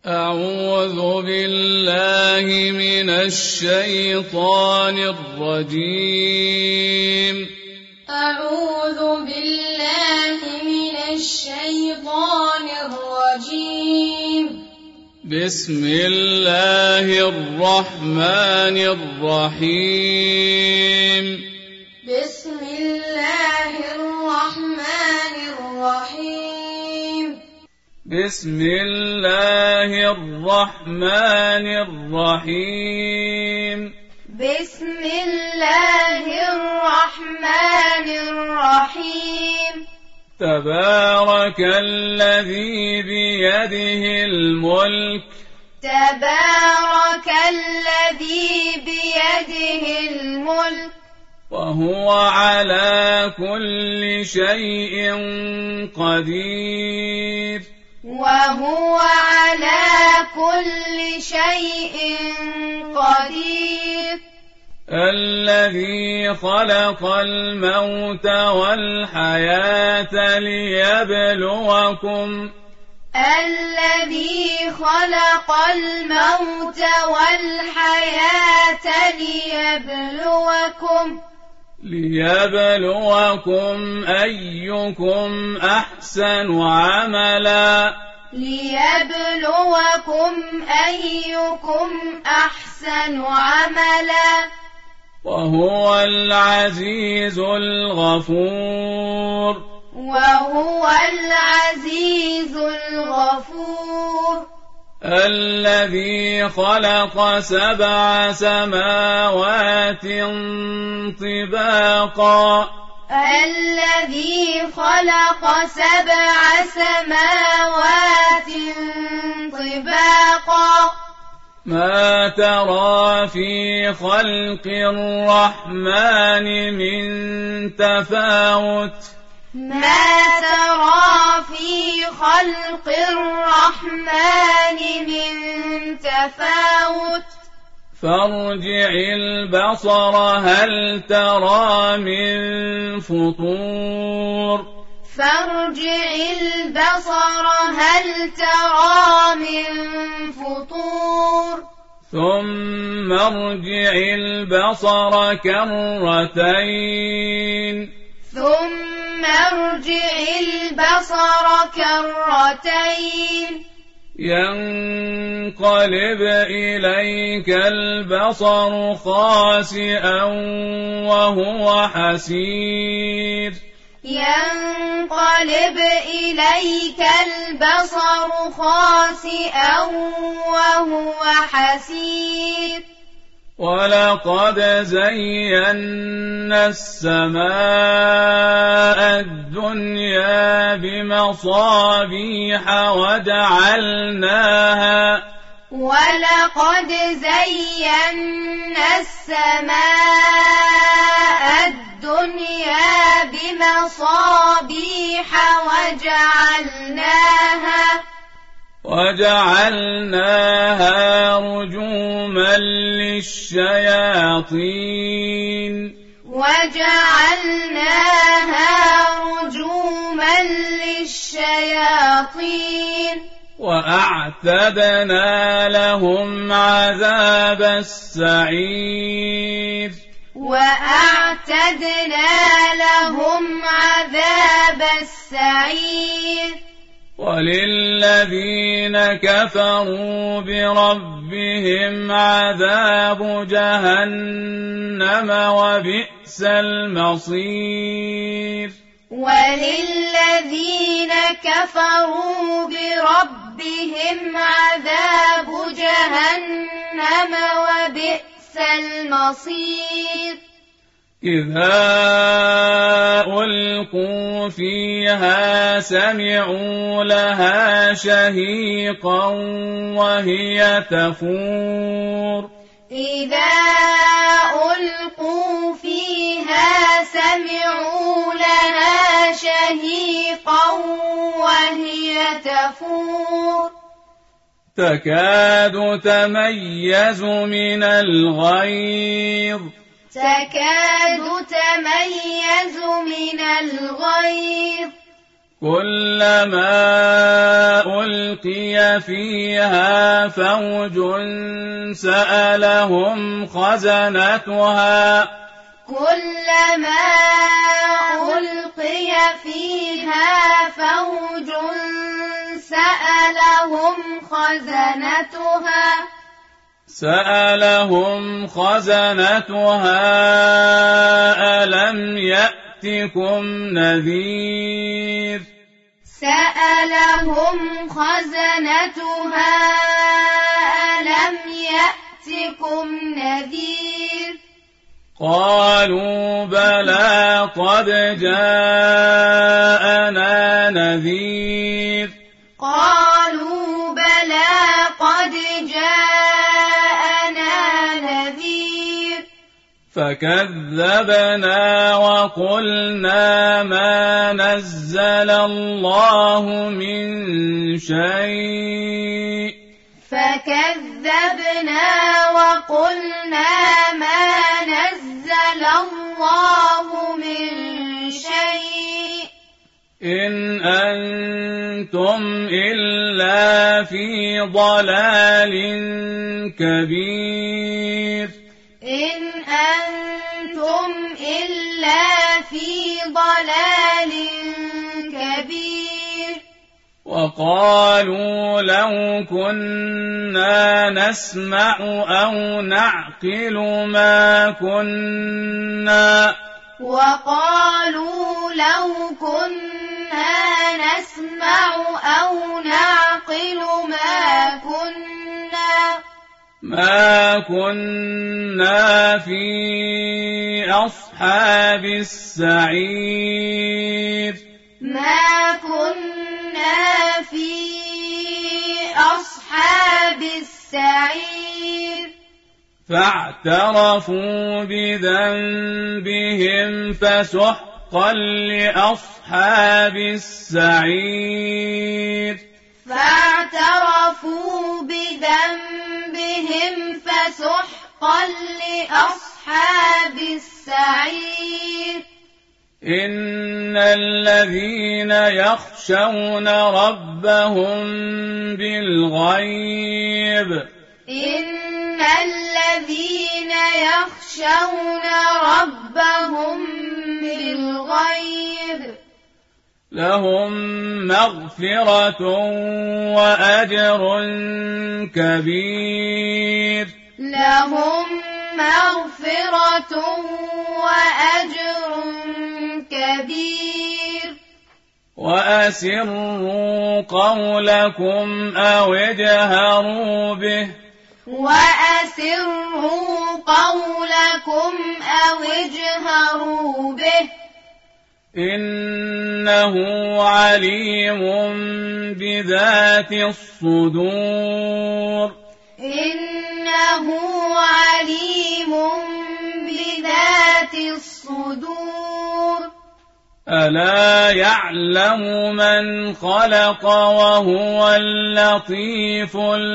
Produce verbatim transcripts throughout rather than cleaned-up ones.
أعوذ بالله من الشيطان الرجيم أعوذ بالله من الشيطان الرجيم بسم الله الرحمن الرحيم بسم الله الرحمن الرحيم بسم الله الرحمن الرحيم بسم الله الرحمن الرحيم تبارك الذي بيده الملك تبارك الذي بيده الملك وهو على كل شيء قدير وهو على كل شيء قدير الذي خلق الموت والحياة ليبلوكم الذي خلق الموت والحياة ليبلوكم ليبلوكم أيكم أحسن عملا ليبلوكم أيكم أحسن عملا وهو العزيز الغفور وهو العزيز الغفور الذي خلق سبع سماوات طباقا الذي خلق سبع سماوات طباقا ما ترى في خلق الرحمن من تفاوت ما ترى في خلق الرحمن من تفاوت فارجع البصر هل ترى من فطور فارجع البصر هل ترى من فطور ثم ارجع البصر كرتين ثم ارجع البصر كرتين ينقلب إليك البصر خاسئا وهو حسير ينقلب إليك البصر خاسئا وهو حسير ولقد زينا السماء الدنيا بمصابيح وجعلناها ولقد زينا السماء الدنيا بمصابيح وجعلناها وجعلناها رجوما للشياطين وجعلناها رجوما للشياطين وأعتدنا لهم عذاب السعير وأعتدنا لهم عذاب السعير وللذين كفروا بربهم عذاب جهنم وبئس المصير وللذين كفروا بربهم عذاب جهنم وبئس المصير إذا ألقوا فيها سمعوا لها شهيقا وهي تفور إذا ألقوا فيها سمعوا لها شهيقا وهي تفور تكاد تميز من الغيظ تكاد تميز من الغيظ كلما ألقي فيها فوج سألهم خزنتها كلما ألقي فيها فوج سألهم خزنتها سألهم خزنتها ألم يأتكم نذير سألهم خزنتها ألم يأتكم نذير قالوا بلى قد جاءنا نذير قالوا بلى قد جاءنا نذير فكذبنا وقلنا ما نزل الله من شيء فكذبنا وقلنا ما نزل الله من شيء إن أنتم إلا في ضلال كبير إن أنتم إلا في ضلال كبير وقالوا لو كنا نسمع أو نعقل ما كنا وقالوا لو كنا نسمع أو نعقل ما كنا ما كنا في أصحاب السعير ما كنا في أصحاب السعير فاعترفوا بذنبهم فسحقا لأصحاب السعير فاعترفوا بذنبهم فسحقا لأصحاب السعير إن الذين يخشون ربهم بالغيب إن الذين يخشون ربهم بالغيب لهم مغفرة وأجر كبير لهم مغفرة وأجر كبير وأسروا قولكم أو اجهروا به وأسروا قولكم أو اجهروا به إنه عليم بذات الصدور إنه عليم بذات الصدور ألا يعلم من خلق وهو اللطيف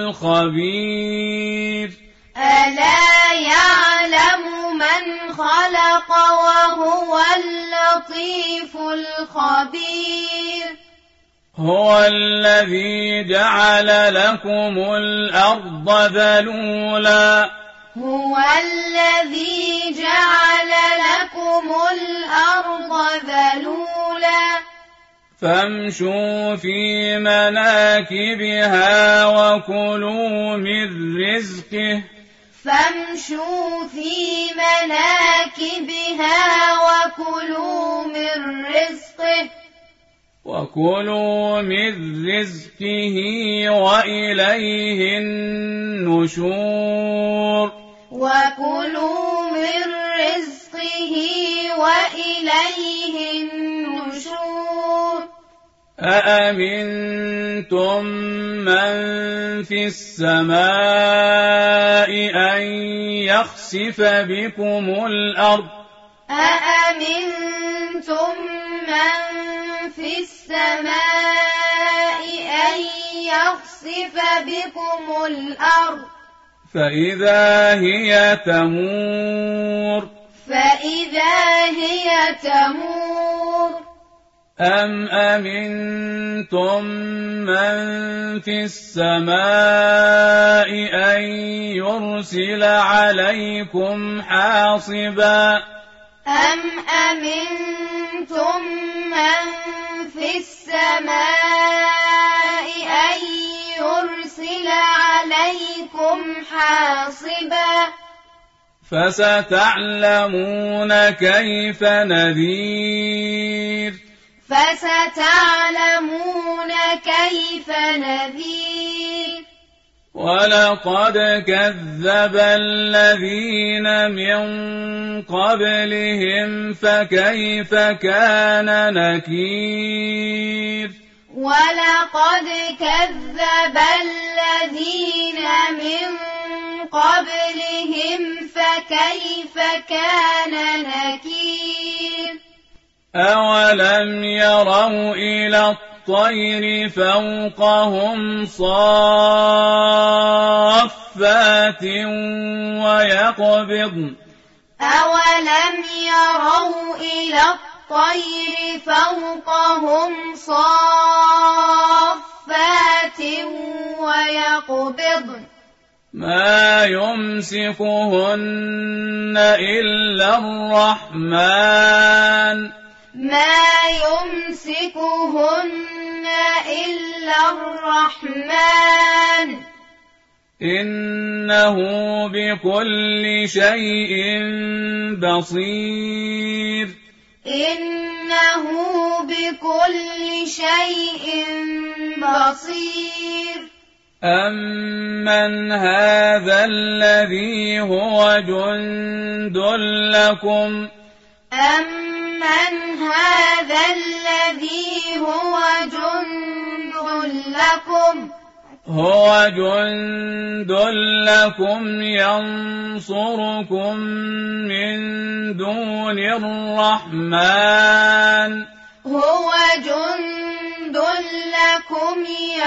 الخبير ألا يعلم من خلق وهو اللطيف الخبير هو الذي جعل لكم الأرض ذلولا هو الذي جعل لكم الأرض ذلولا فامشوا في مناكبها وكلوا من رزقه فامشوا في مناكبها وكلوا من رزقه وكلوا من رزقه وإليه النشور وكلوا من رزقه وإليه النشور أأمنتم من في السماء أن يخسف بكم الأرض أأمنتم من في السماء أن يخسف بكم الأرض فإذا هي تمور فإذا هي تمور أم أمنتم من في السماء أن يرسل عليكم حاصبا أم أمنتم من في السماء أن يرسل عليكم حاصبا فستعلمون كيف نذير فستعلمون كيف نذير ولقد كذب الذين من قبلهم فكيف كان نكير ولقد كذب الذين من قبلهم فكيف كان نكير أولم يروا إلى الطير فوقهم صافات ويقبضن أولم يروا إلى الطير فوقهم صافات ويقبضن ما يمسكهن إلا الرحمن ما يمسكهن إلا الرحمن إنه بكل شيء بصير إنه بكل شيء بصير أمن هذا الذي هو جند لكم أمن هذا الذي هو جند لكم هو جند لكم ينصركم من دون الرحمن هو جند لكم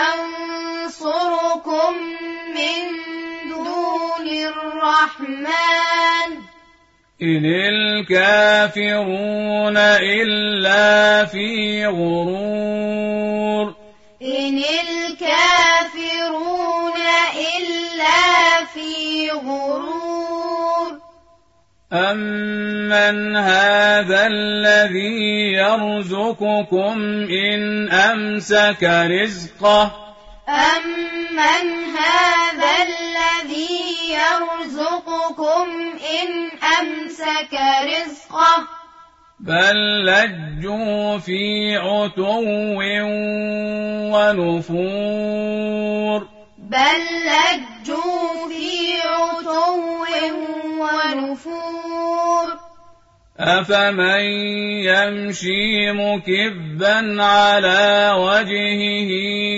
ينصركم من دون الرحمن إن الكافرون إلا في غرور إن الكافرون إلا في غرور أمن هذا الذي يرزقكم إن أمسك رزقه أمن هذا الذي يرزقكم إن أمسك رزقه بل لجوا في عتو ونفور بل لجوا في عتو ونفور أفمن يمشي مكبا على وجهه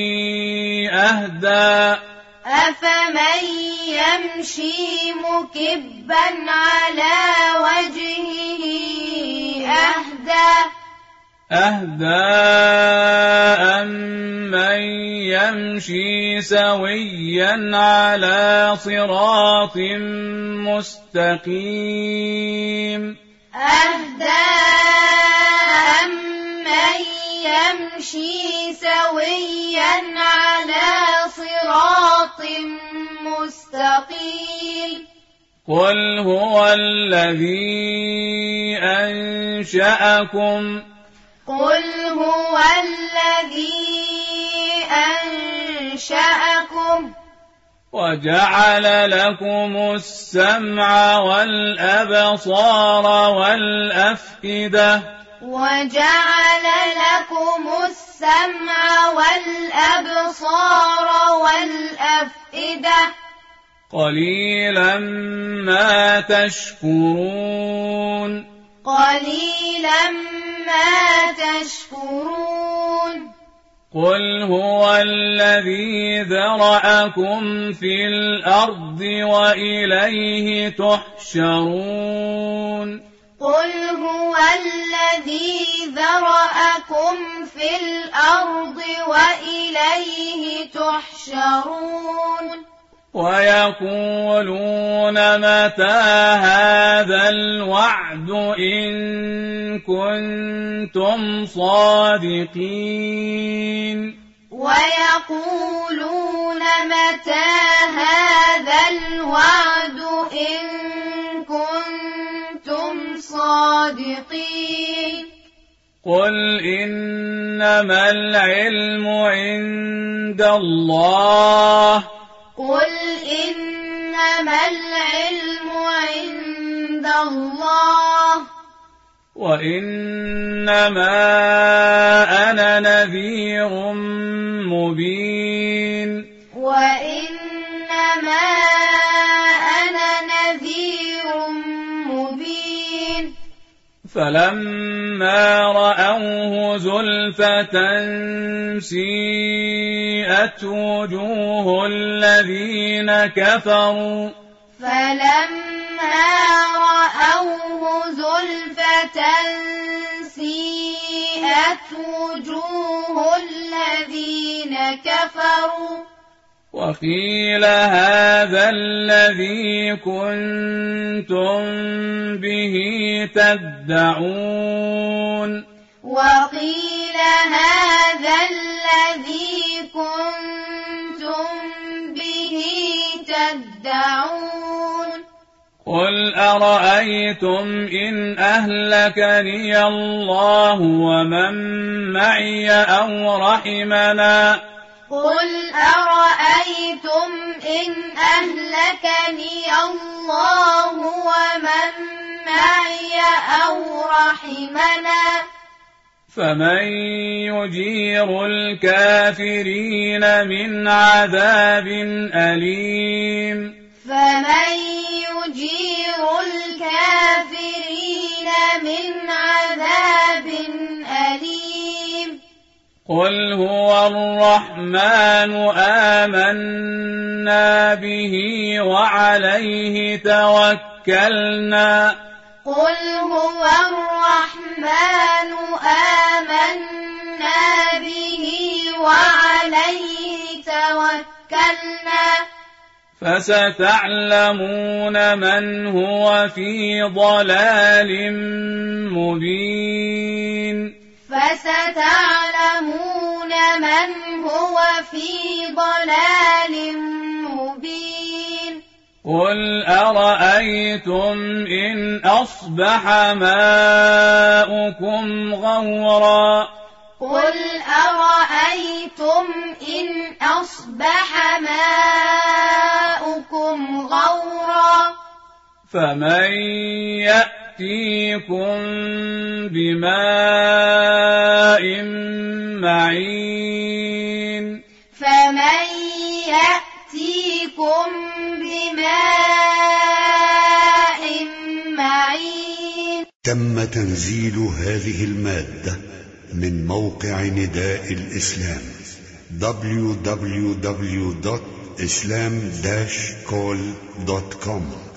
أهدى أفمن يمشي مكبا على وجهه أهدى أهدى أمن يمشي سويا على صراط مستقيم أهدى أمن يمشي سويا على صراط مستقيم قل هو الذي أنشأكم قل هو الذي أنشأكم وجعل لكم السمع والأبصار والأفئدة وجعل لكم السمع والأبصار والأفئدة قليلا ما تشكرون قليلا ما تشكرون قل هو الذي ذرأكم في الأرض وإليه تحشرون قل هو الذي ذرأكم في الأرض وإليه تحشرون ويقولون متى هذا الوعد إن كنتم صادقين ويقولون متى هذا الوعد إن كنتم صادقين قل إنما العلم عند الله قل إنما العلم عند الله وإنما أنا نذير مبين وإنما أنا نذير مبين فلما رأوه زلفة سيئت وجوه الذين كفروا فلما رأوه زلفة سيئت وجوه الذين كفروا وقيل هذا الذي كنتم به تدعون وقيل هذا الذي كنتم به تدعون قل أرأيتم إن أهلكني الله ومن معي أو رحمنا قل أرأيتم إن أهلكني الله ومن معي أو رحمنا فمن يجير الكافرين من عذاب أليم فمن يجير الكافرين من عذاب أليم قل هو الرحمن آمنا به وعليه توكلنا قل هو الرحمن آمنا به وعليه توكلنا فستعلمون من هو في ضلال مبين فستعلمون من هو في ضلال مبين قل أرأيتم إن أصبح ماؤكم غورا قل أرأيتم إن أصبح ماؤكم غورا فمن يأتيكم بماء معين فمن يأتيكم بماء معين. تم تنزيل هذه المادة من موقع نداء الإسلام دبليو دبليو دبليو دوت إسلام داش كول دوت كوم.